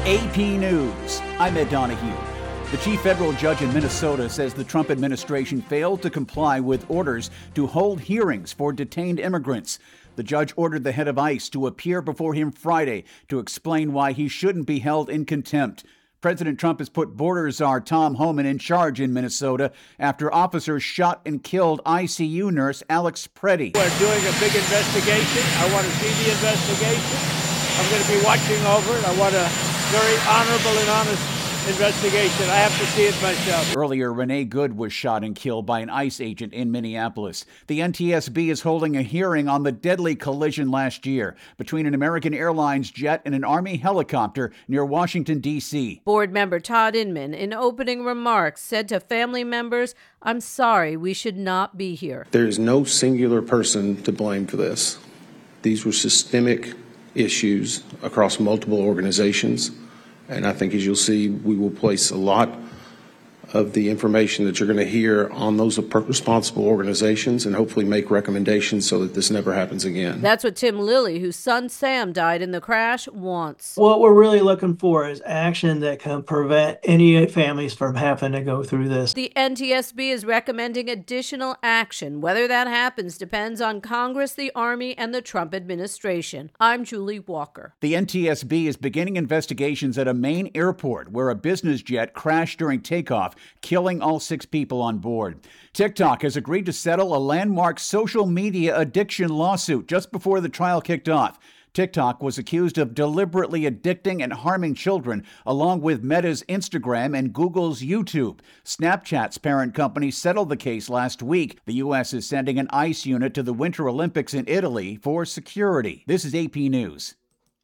AP News, I'm Ed Donahue. The chief federal judge in Minnesota says the Trump administration failed to comply with orders to hold hearings for detained immigrants. The judge ordered the head of ICE to appear before him Friday to explain why he shouldn't be held in contempt. President Trump has put border czar Tom Homan in charge in Minnesota after officers shot and killed ICU nurse Alex Preddy. We're doing a big investigation. I want to see the investigation. I'm going to be watching over it. I want a very honorable and honest investigation. I have to see it myself. Earlier, Renee Good was shot and killed by an ICE agent in Minneapolis. The NTSB is holding a hearing on the deadly collision last year between an American Airlines jet and an Army helicopter near Washington, D.C. Board member Todd Inman, in opening remarks, said to family members, "I'm sorry, we should not be here." There is no singular person to blame for this. These were systemic issues across multiple organizations. And I think, as you'll see, we will place a lot of the information that you're going to hear on those responsible organizations and hopefully make recommendations so that this never happens again. That's what Tim Lilly, whose son Sam died in the crash, wants. What we're really looking for is action that can prevent any families from having to go through this. The NTSB is recommending additional action. Whether that happens depends on Congress, the Army, and the Trump administration. I'm Julie Walker. The NTSB is beginning investigations at a Maine airport where a business jet crashed during takeoff, killing all 6 people on board. TikTok has agreed to settle a landmark social media addiction lawsuit just before the trial kicked off. TikTok was accused of deliberately addicting and harming children, along with Meta's Instagram and Google's YouTube. Snapchat's parent company settled the case last week. The U.S. is sending an ICE unit to the Winter Olympics in Italy for security. This is AP News.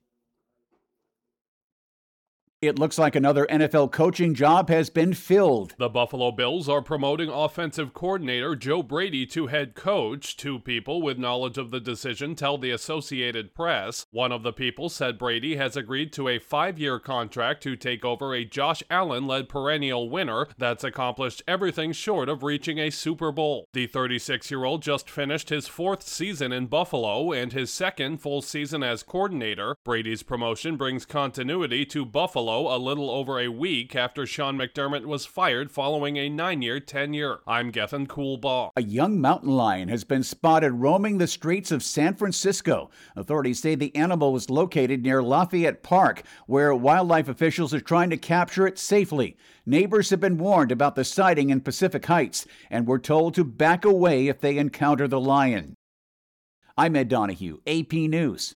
It looks like another NFL coaching job has been filled. The Buffalo Bills are promoting offensive coordinator Joe Brady to head coach. 2 people with knowledge of the decision tell the Associated Press. One of the people said Brady has agreed to a 5-year contract to take over a Josh Allen-led perennial winner that's accomplished everything short of reaching a Super Bowl. The 36-year-old just finished his 4th season in Buffalo and his 2nd full season as coordinator. Brady's promotion brings continuity to Buffalo a little over a week after Sean McDermott was fired following a 9-year tenure. I'm Gethin Coolbaugh. A young mountain lion has been spotted roaming the streets of San Francisco. Authorities say the animal was located near Lafayette Park, where wildlife officials are trying to capture it safely. Neighbors have been warned about the sighting in Pacific Heights and were told to back away if they encounter the lion. I'm Ed Donahue, AP News.